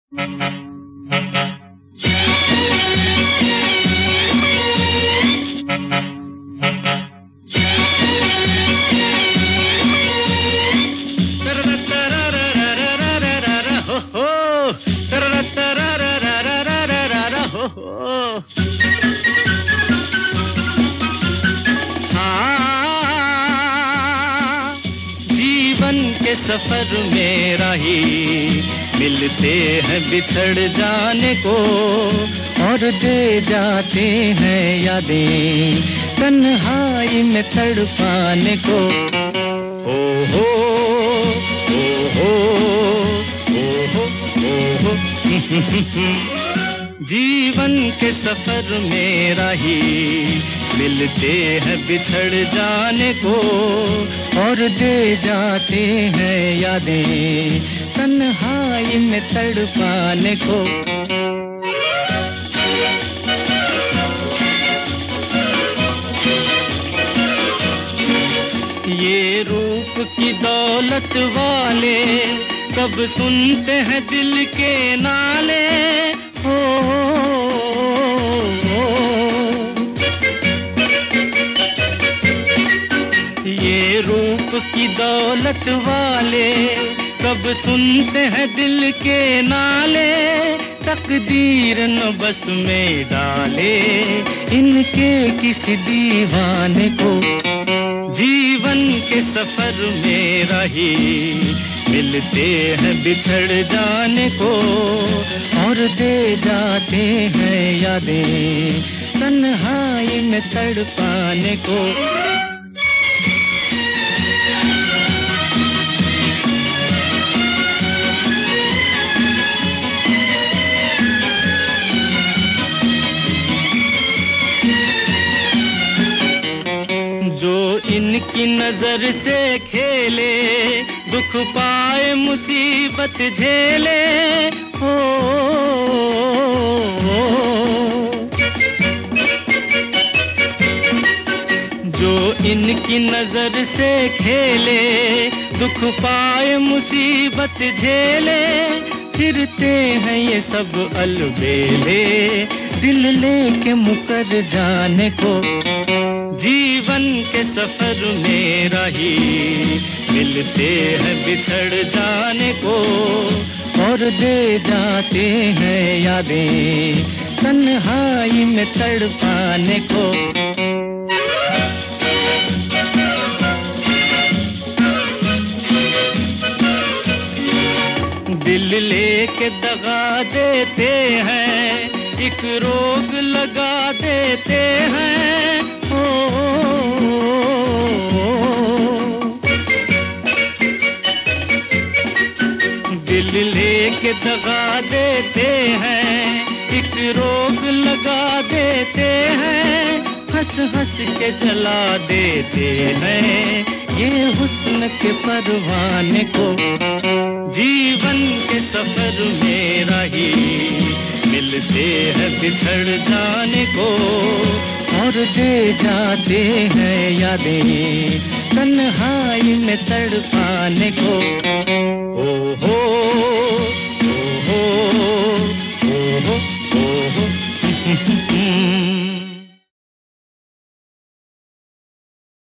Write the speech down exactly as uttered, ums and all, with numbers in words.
के सफर में राही मिलते हैं बिछड़ जाने को और दे जाते हैं यादें तन्हाई में तड़पाने को। ओ हो ओ हो ओ हो ओ हो जीवन के सफर में राही मिलते हैं बिछड़ जाने को और दे जाते हैं यादें तन्हाई में तड़पाने को। ये रूप की दौलत वाले कब सुनते हैं दिल के नाले। हो, हो, हो ये रूप की दौलत वाले कब सुनते हैं दिल के नाले। तकदीर न बस में डाले इनके किसी दीवाने को। जीवन के सफर में राही मिलते हैं बिछड़ जाने को और दे जाते हैं यादें तन्हाई में तड़पाने को। जो इनकी नजर से खेले दुख पाए मुसीबत झेले। हो, हो, हो जो इनकी नजर से खेले दुख पाए मुसीबत झेले। फिरते हैं ये सब अलबेले दिल लेके मुकर जाने को। जीवन के सफर में राही मिलते हैं बिछड़ जाने को और दे जाते हैं यादें तन्हाई में तड़पाने को। दिल लेके दगा देते हैं एक रोग लगा देते हैं। हो, दिल लेके दगा देते हैं एक रोग लगा देते हैं। हंस हंस के जला देते हैं ये हुस्न के परवाने को। जीवन के सफर में राही मिलते हैं बिछड़ जाने को और दे जाते हैं यादें तन्हाई में तड़पाने को। ओ हो ओ हो ओ हो ओ हो